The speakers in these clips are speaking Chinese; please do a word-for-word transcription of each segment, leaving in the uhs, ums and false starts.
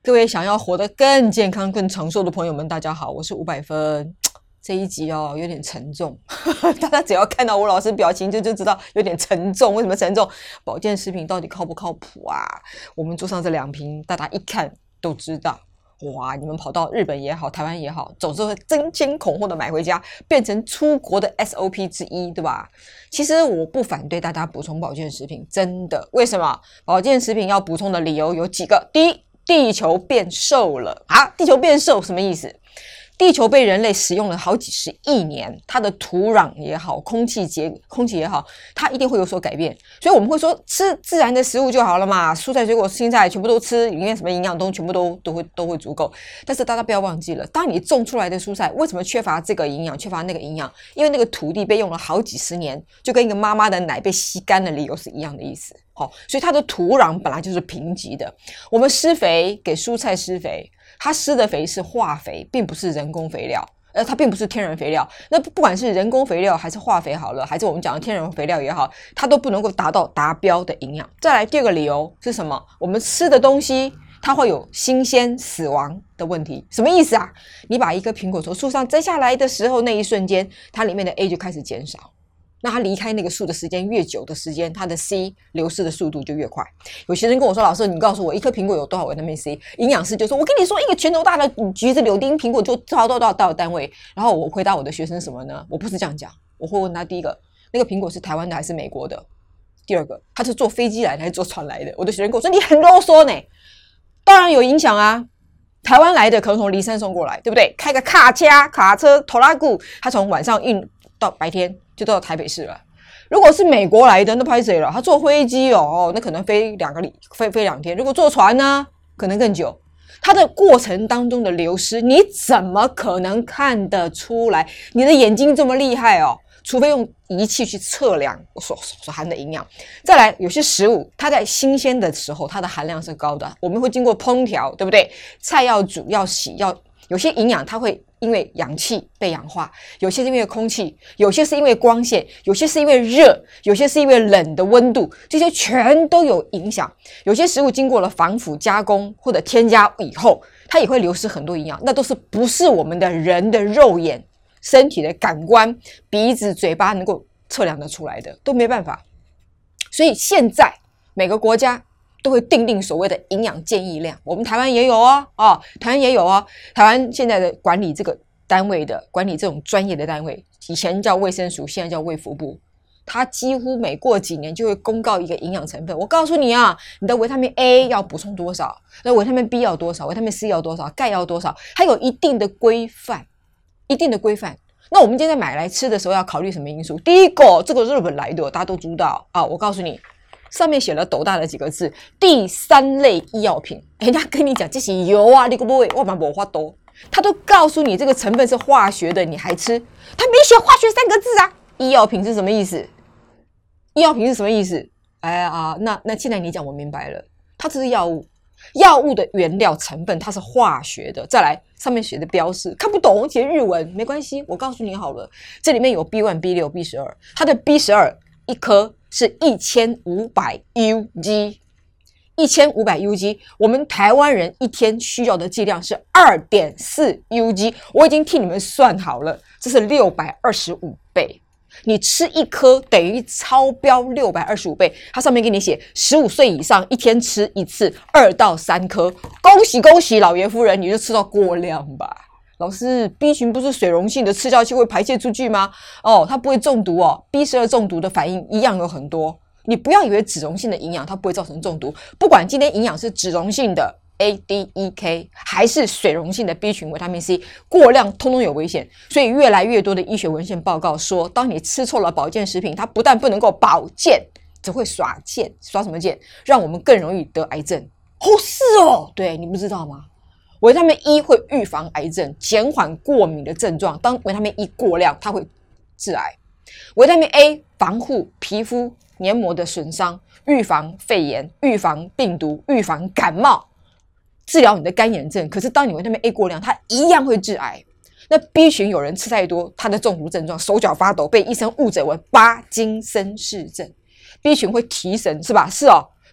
各位想要活得更健康、更长寿的朋友们，大家好，我是伍百芬。这一集哦有点沉重，大家只要看到我老师表情就就知道有点沉重。为什么沉重？保健食品到底靠不靠谱啊？我们桌上这两瓶，大家一看都知道。哇，你们跑到日本也好，台湾也好，总是会争先恐后的买回家，变成出国的 S O P 之一，对吧？其实我不反对大家补充保健食品，真的。为什么？保健食品要补充的理由有几个。第一，地球变瘦了啊！地球变瘦什么意思？地球被人类使用了好几十亿年，它的土壤也好，空气结空气也好，它一定会有所改变。所以我们会说吃自然的食物就好了嘛，蔬菜水果青菜全部都吃，里面什么营养都全部都都会都会足够。但是大家不要忘记了，当你种出来的蔬菜为什么缺乏这个营养，缺乏那个营养？因为那个土地被用了好几十年，就跟一个妈妈的奶被吸干的理由是一样的意思。好，所以它的土壤本来就是贫瘠的。我们施肥给蔬菜施肥，它施的肥是化肥，并不是人工肥料，呃，它并不是天然肥料。那不管是人工肥料还是化肥好了，还是我们讲的天然肥料也好，它都不能够达到达标的营养。再来第二个理由是什么？我们吃的东西它会有新鲜死亡的问题。什么意思啊？你把一颗苹果从树上摘下来的时候，那一瞬间它里面的 A 就开始减少。那它离开那个树的时间越久的时间，它的 C 流失的速度就越快。有些人跟我说，老师你告诉我一颗苹果有多少维他命 C， 营养师就说我跟你说一个拳头大的橘子柳丁苹果就多少多少多少单位。然后我回答我的学生什么呢？我不是这样讲，我会问他，第一个，那个苹果是台湾的还是美国的？第二个，他是坐飞机来的还是坐船来的？我的学生跟我说你很啰嗦呢。当然有影响啊，台湾来的可能从梨山送过来，对不对？开个卡车卡车拖拉库，他从晚上运到白天就到台北市了。如果是美国来的，那拍谁了？他坐飞机哦，那可能飞两个里飞飞两天。如果坐船呢，可能更久。它的过程当中的流失，你怎么可能看得出来？你的眼睛这么厉害哦，除非用仪器去测量所所含的营养。再来，有些食物它在新鲜的时候，它的含量是高的，我们会经过烹调，对不对？菜要煮要洗要。有些营养它会因为氧气被氧化，有些是因为空气，有些是因为光线，有些是因为热，有些是因为冷的温度，这些全都有影响。有些食物经过了防腐加工或者添加以后，它也会流失很多营养，那都是不是我们的人的肉眼、身体的感官、鼻子、嘴巴能够测量得出来的，都没办法。所以现在每个国家都会订定所谓的营养建议量，我们台湾也有哦，哦，台湾也有哦。台湾现在的管理这个单位的，管理这种专业的单位，以前叫卫生署，现在叫卫福部，它几乎每过几年就会公告一个营养成分。我告诉你啊，你的维他命 A 要补充多少，那维他命 B 要多少，维他命 C 要多少，钙要多少，还有一定的规范，一定的规范。那我们今天买来吃的时候要考虑什么因素？第一个，这个日本来的，大家都知道啊，我告诉你。上面写了斗大的几个字，第三类医药品。人家跟你讲这是油啊，你可不会，我蛮没法多。他都告诉你这个成分是化学的，你还吃？他没写化学三个字啊。医药品是什么意思？医药品是什么意思？哎啊，那那现在你讲我明白了，它只是药物，药物的原料成分它是化学的。再来，上面写的标示看不懂，写日文没关系，我告诉你好了，这里面有 B 一、B 六、B 十二，它的 B 十二一颗。是一千五百 U G， 一千五百 U G， 我们台湾人一天需要的剂量是 二点四 U G， 我已经替你们算好了，这是六百二十五倍。你吃一颗等于超标六百二十五倍，它上面给你写十五岁以上一天吃一次二到三颗，恭喜恭喜老爷夫人，你就吃到过量吧。老师 B 群不是水溶性的，吃下去会排泄出去吗？哦，它不会中毒哦。B 十二 中毒的反应一样有很多，你不要以为脂溶性的营养它不会造成中毒，不管今天营养是脂溶性的 A D E K 还是水溶性的 B 群维他命 C， 过量通通有危险。所以越来越多的医学文献报告说，当你吃错了保健食品，它不但不能够保健，只会耍健，耍什么健？让我们更容易得癌症。哦，是哦，对，你不知道吗？维他命 E 会预防癌症，减缓过敏的症状。当维他命 E 过量，它会致癌。维他命 A 防护皮肤黏膜的损伤，预防肺炎，预防病毒，预防感冒，治疗你的干眼症。可是当你维他命 A 过量，它一样会致癌。那 B 群有人吃太多，他的中毒症状手脚发抖，被医生误诊为巴金森氏症。B 群会提神，是吧？是哦。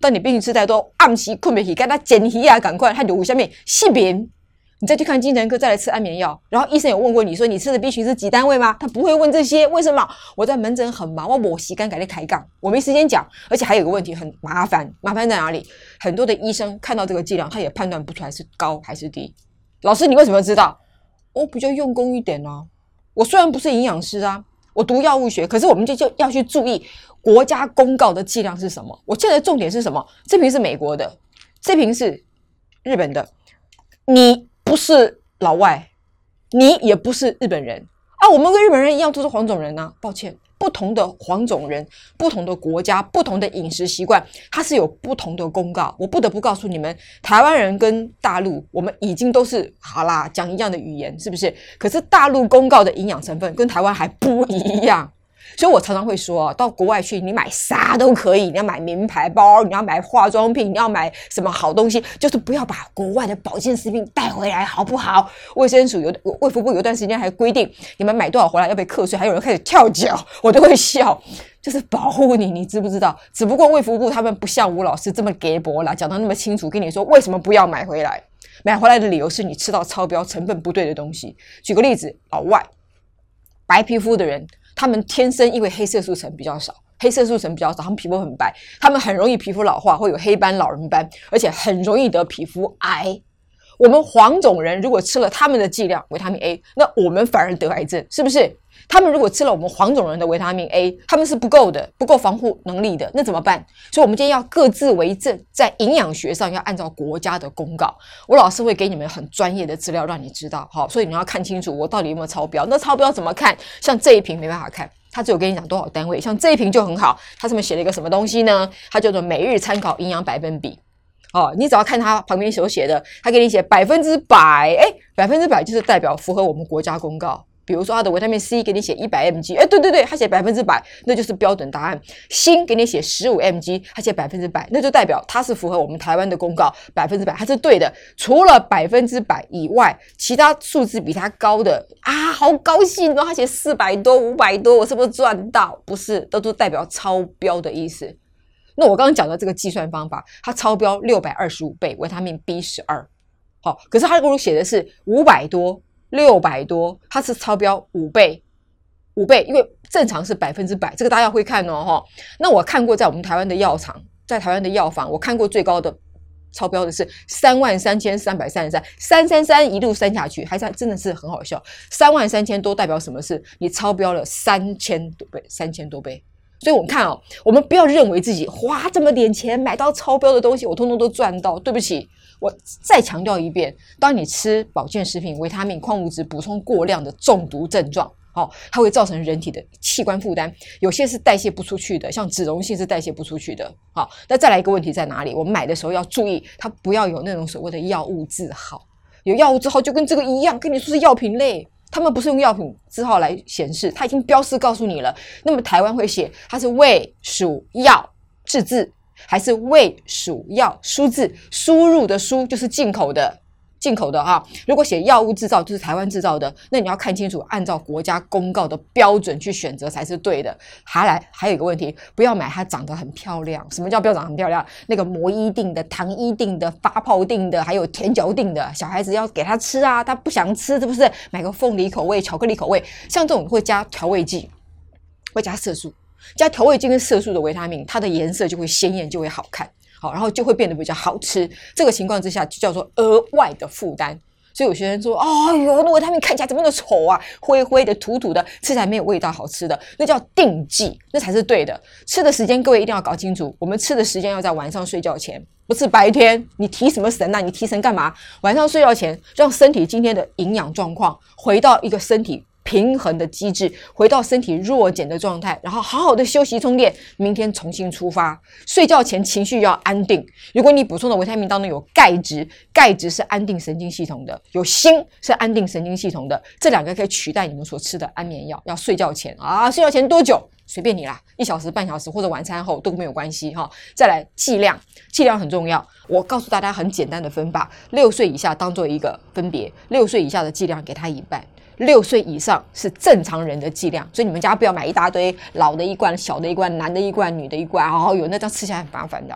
当你冰淇淋吃太多，暗时困不起，跟他减鱼啊，赶快，他有下面失眠。你再去看精神科，再来吃安眠药，然后医生有问过你说你吃的 B 群是几单位吗？他不会问这些，为什么？我在门诊很忙，我没时间跟你开杠，我没时间讲。而且还有一个问题很麻烦，麻烦在哪里？很多的医生看到这个剂量，他也判断不出来是高还是低。老师，你为什么知道？我比较用功一点啊。我虽然不是营养师啊，我读药物学，可是我们就就要去注意国家公告的剂量是什么。我现在的重点是什么？这瓶是美国的，这瓶是日本的。你不是老外，你也不是日本人啊，我们跟日本人一样都是黄种人啊。抱歉，不同的黄种人，不同的国家，不同的饮食习惯，它是有不同的公告。我不得不告诉你们，台湾人跟大陆，我们已经都是好啦，讲一样的语言，是不是？可是大陆公告的营养成分跟台湾还不一样。所以我常常会说啊，到国外去，你买啥都可以，你要买名牌包，你要买化妆品，你要买什么好东西，就是不要把国外的保健食品带回来，好不好？卫生署有卫福部有段时间还规定，你们买多少回来要被课税，还有人开始跳脚，我都会笑，就是保护你，你知不知道？只不过卫福部他们不像吴老师这么给博啦，讲得那么清楚，跟你说为什么不要买回来。买回来的理由是你吃到超标成分不对的东西。举个例子，老外白皮肤的人，他们天生因为黑色素层比较少，黑色素层比较少，他们皮肤很白，他们很容易皮肤老化，会有黑斑、老人斑，而且很容易得皮肤癌。我们黄种人如果吃了他们的剂量维他命 A， 那我们反而得癌症，是不是？他们如果吃了我们黄种人的维他命 A， 他们是不够的，不够防护能力的，那怎么办？所以我们今天要各自为政，在营养学上要按照国家的公告。我老师会给你们很专业的资料让你知道，好，所以你要看清楚我到底有没有超标。那超标怎么看？像这一瓶没办法看，它只有跟你讲多少单位。像这一瓶就很好，它上面写了一个什么东西呢？它叫做每日参考营养百分比。哦，你只要看它旁边所写的，它给你写百分之百，哎，百分之百就是代表符合我们国家公告。比如说它的维他命 C 给你写一百 mg， 哎，对对对，它写百分之百，那就是标准答案。锌给你写十五 mg， 它写百分之百，那就代表它是符合我们台湾的公告，百分之百它是对的。除了百分之百以外，其他数字比它高的啊，好高兴哦！它写四百多、五百多，我是不是赚到？不是，都是代表超标的意思。那我刚刚讲的这个计算方法，它超标六百二十五倍维他命 B 十二， 好，可是它如果写的是五百多、六百多，它是超标五倍，五倍，因为正常是百分之百，这个大家会看哦，哈。那我看过在我们台湾的药厂，在台湾的药房，我看过最高的超标的是三万三千三百三十三，三三三一路删下去，还是真的是很好笑。三万三千多代表什么事？你超标了三千多倍，三千多倍。所以我们看哦，我们不要认为自己花这么点钱买到超标的东西，我通通都赚到。对不起，我再强调一遍，当你吃保健食品、维他命、矿物质补充过量的中毒症状，哦，它会造成人体的器官负担，有些是代谢不出去的，像脂溶性是代谢不出去的。好，那再来一个问题在哪里？我们买的时候要注意，它不要有那种所谓的药物字号，有药物字号就跟这个一样，跟你说是药品类。他们不是用药品字号来显示，它已经标示告诉你了。那么台湾会写它是卫属药制字，还是卫属药输字？输入的输就是进口的，进口的哈。如果写药物制造就是台湾制造的，那你要看清楚，按照国家公告的标准去选择才是对的。还来还有一个问题，不要买它长得很漂亮。什么叫不要长得很漂亮？那个磨衣定的、糖衣定的、发泡定的，还有甜嚼定的，小孩子要给他吃啊，他不想吃，是不是？买个凤梨口味、巧克力口味，像这种会加调味剂，会加色素，加调味剂跟色素的维他命，它的颜色就会鲜艳，就会好看。好，然后就会变得比较好吃。这个情况之下就叫做额外的负担。所以有些人说：“哎呦，那维他命看起来怎么那么丑啊？灰灰的、土土的，吃起来没有味道，好吃的，那叫定剂，那才是对的。吃的时间，各位一定要搞清楚。我们吃的时间要在晚上睡觉前，不是白天。你提什么神啊？你提神干嘛？晚上睡觉前，让身体今天的营养状况回到一个身体平衡的机制，回到身体弱减的状态，然后好好的休息充电，明天重新出发。睡觉前情绪要安定。如果你补充的维他命当中有钙质，钙质是安定神经系统的，有锌是安定神经系统的，这两个可以取代你们所吃的安眠药。要睡觉前啊，睡觉前多久？随便你啦，一小时、半小时或者晚餐后都没有关系哈。再来剂量，剂量很重要。我告诉大家很简单的分法：六岁以下当做一个分别，六岁以下的剂量给他一半。六岁以上是正常人的剂量，所以你们家不要买一大堆老的一罐、小的一罐、男的一罐、女的一罐，好好有那这样吃起来很麻烦的。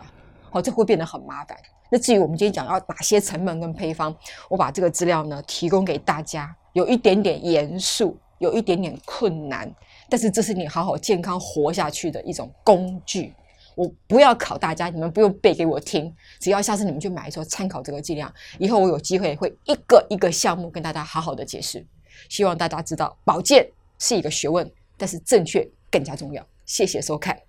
好，这会变得很麻烦。那至于我们今天讲要哪些成分跟配方，我把这个资料呢提供给大家，有一点点严肃，有一点点困难，但是这是你好好健康活下去的一种工具。我不要考大家，你们不用背给我听，只要下次你们去买的时候参考这个剂量，以后我有机会会一个一个项目跟大家好好的解释。希望大家知道保健是一个学问，但是正确更加重要。谢谢收看。